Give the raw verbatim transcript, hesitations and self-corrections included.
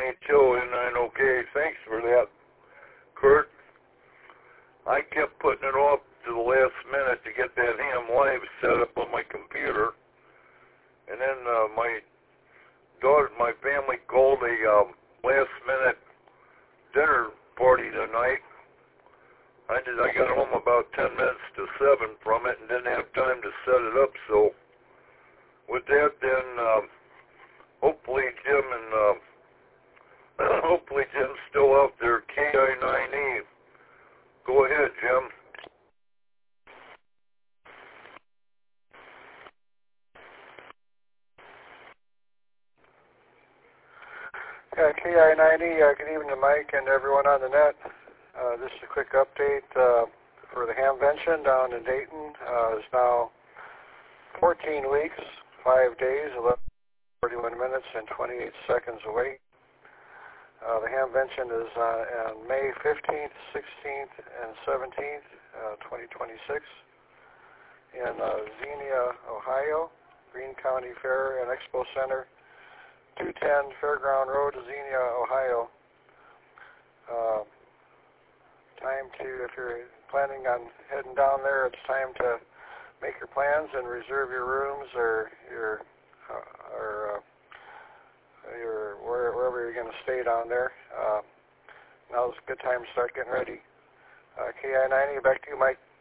H O N nine O K. Thanks for that, Kurt. I kept putting it off to the last minute to get that ham live set up on my computer. And then uh, my daughter, my family called a um, last-minute dinner party tonight. I did. I got home about ten minutes to seven from it, and didn't have time to set it up. So, with that, then um, hopefully Jim and uh, hopefully Jim's still out there. K I nine E. Go ahead, Jim. Yeah, K I nine E, uh, good evening to Mike and everyone on the net. Uh, this is a quick update uh, for the Hamvention down in Dayton. Uh, it's now fourteen weeks, five days, eleven, forty-one minutes, and twenty-eight seconds away. Uh, the Hamvention is uh, on May fifteenth, sixteenth, and seventeenth, uh, twenty twenty-six in uh, Xenia, Ohio, Greene County Fair and Expo Center, two ten Fairground Road, Xenia, Ohio. Uh, time to, if you're planning on heading down there, it's time to make your plans and reserve your rooms or your uh, or uh, your where, wherever you're going to stay down there. Uh, now's a good time to start getting ready. Uh, K I ninety, back to you, Mike.